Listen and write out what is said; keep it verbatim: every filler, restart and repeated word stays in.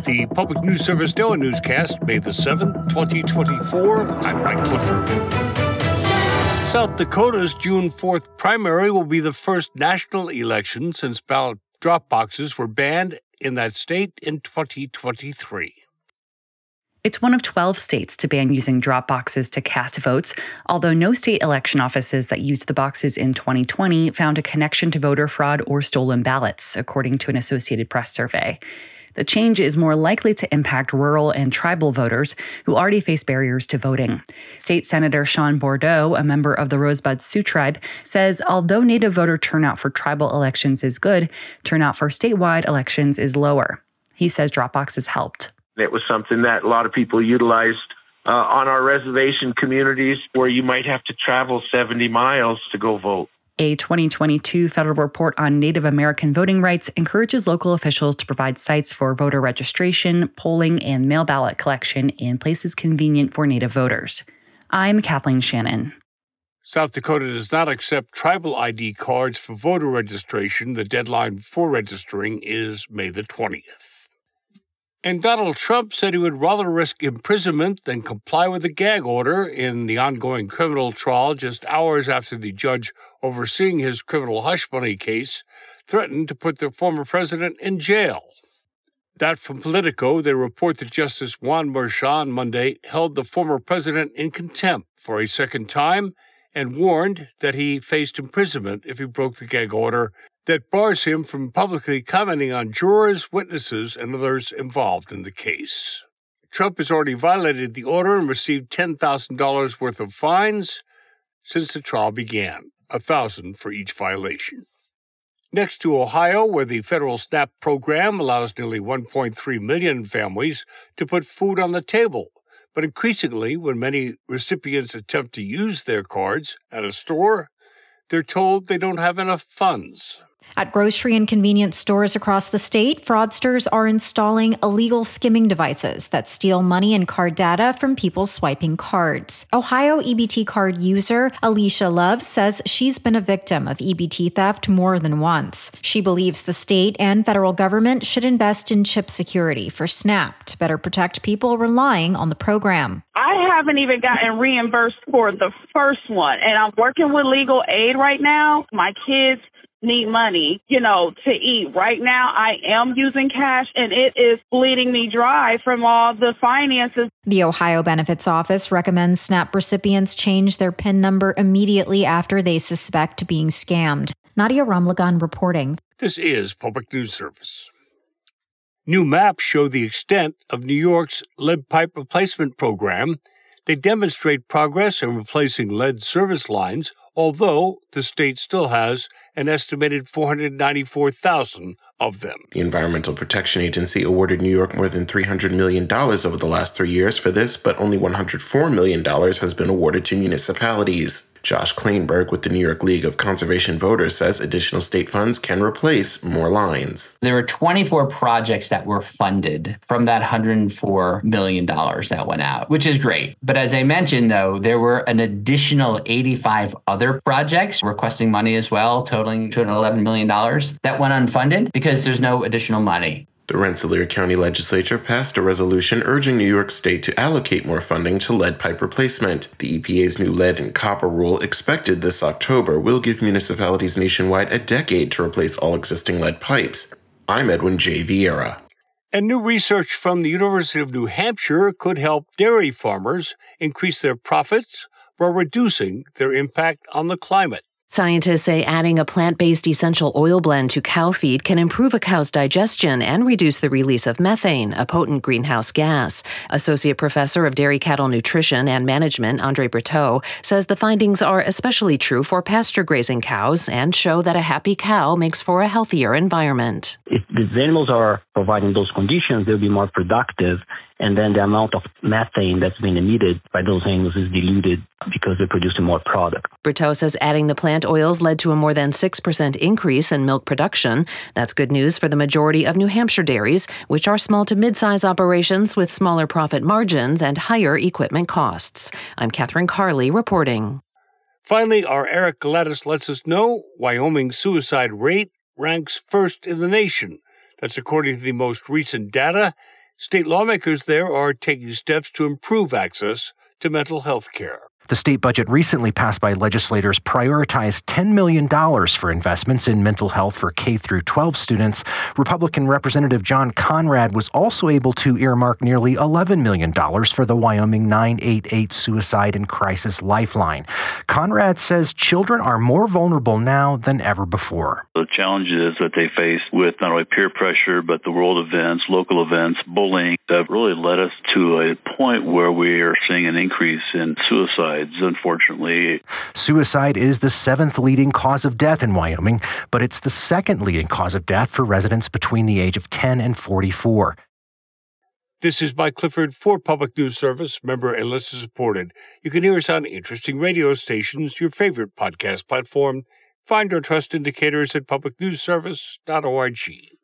the Public News Service NOAA Newscast, May the seventh, twenty twenty-four. I'm Mike Clifford. South Dakota's June fourth primary will be the first national election since ballot drop boxes were banned in that state in twenty twenty-three. It's one of twelve states to ban using drop boxes to cast votes, although no state election offices that used the boxes in twenty twenty found a connection to voter fraud or stolen ballots, according to an Associated Press survey. The change is more likely to impact rural and tribal voters who already face barriers to voting. State Senator Sean Bordeaux, a member of the Rosebud Sioux Tribe, says although Native voter turnout for tribal elections is good, turnout for statewide elections is lower. He says drop boxes helped. It was something that a lot of people utilized uh, on our reservation communities where you might have to travel seventy miles to go vote. A twenty twenty-two federal report on Native American voting rights encourages local officials to provide sites for voter registration, polling, and mail ballot collection in places convenient for Native voters. I'm Kathleen Shannon. South Dakota does not accept tribal I D cards for voter registration. The deadline for registering is May the twentieth. And Donald Trump said he would rather risk imprisonment than comply with a gag order in the ongoing criminal trial just hours after the judge overseeing his criminal hush money case threatened to put the former president in jail. That from Politico, they report that Justice Juan Merchan Monday held the former president in contempt for a second time and warned that he faced imprisonment if he broke the gag order that bars him from publicly commenting on jurors, witnesses, and others involved in the case. Trump has already violated the order and received ten thousand dollars worth of fines since the trial began, one thousand dollars for each violation. Next to Ohio, where the federal SNAP program allows nearly one point three million families to put food on the table. But increasingly, when many recipients attempt to use their cards at a store, they're told they don't have enough funds. At grocery and convenience stores across the state, fraudsters are installing illegal skimming devices that steal money and card data from people swiping cards. Ohio E B T card user Alicia Love says she's been a victim of E B T theft more than once. She believes the state and federal government should invest in chip security for SNAP to better protect people relying on the program. I haven't even gotten reimbursed for the first one, and I'm working with legal aid right now. My kids need money, you know, to eat. Right now, I am using cash, and it is bleeding me dry from all the finances. The Ohio Benefits Office recommends SNAP recipients change their PIN number immediately after they suspect being scammed. Nadia Ramlagan reporting. This is Public News Service. New maps show the extent of New York's lead pipe replacement program. They demonstrate progress in replacing lead service lines, although the state still has an estimated four hundred ninety-four thousand of them. The Environmental Protection Agency awarded New York more than three hundred million dollars over the last three years for this, but only one hundred four million dollars has been awarded to municipalities. Josh Kleinberg with the New York League of Conservation Voters says additional state funds can replace more lines. There were twenty-four projects that were funded from that one hundred four million dollars that went out, which is great. But as I mentioned, though, there were an additional eighty-five other projects requesting money as well, totaling two hundred eleven million dollars that went unfunded because there's no additional money. The Rensselaer County Legislature passed a resolution urging New York State to allocate more funding to lead pipe replacement. The E P A's new lead and copper rule, expected this October, will give municipalities nationwide a decade to replace all existing lead pipes. I'm Edwin J. Vieira. And new research from the University of New Hampshire could help dairy farmers increase their profits while reducing their impact on the climate. Scientists say adding a plant-based essential oil blend to cow feed can improve a cow's digestion and reduce the release of methane, a potent greenhouse gas. Associate Professor of Dairy Cattle Nutrition and Management, Andre Breteau, says the findings are especially true for pasture-grazing cows and show that a happy cow makes for a healthier environment. If these animals are providing those conditions, they'll be more productive, and then the amount of methane that's being emitted by those animals is diluted because they're producing more product. Breteau says adding the plant oils led to a more than six percent increase in milk production. That's good news for the majority of New Hampshire dairies, which are small to mid-size operations with smaller profit margins and higher equipment costs. I'm Catherine Carley reporting. Finally, our Eric Gladys lets us know Wyoming's suicide rate ranks first in the nation. That's according to the most recent data. State lawmakers there are taking steps to improve access to mental health care. The state budget recently passed by legislators prioritized ten million dollars for investments in mental health for K through twelve students. Republican Representative John Conrad was also able to earmark nearly eleven million dollars for the Wyoming nine eight eight Suicide and Crisis Lifeline. Conrad says children are more vulnerable now than ever before. The challenges that they face with not only peer pressure, but the world events, local events, bullying, have really led us to a point where we are seeing an increase in suicide. Unfortunately. Suicide is the seventh leading cause of death in Wyoming, but it's the second leading cause of death for residents between the age of ten and forty-four. This is Mike Clifford for Public News Service, member and listener supported. You can hear us on interesting radio stations, your favorite podcast platform. Find our trust indicators at public news service dot org.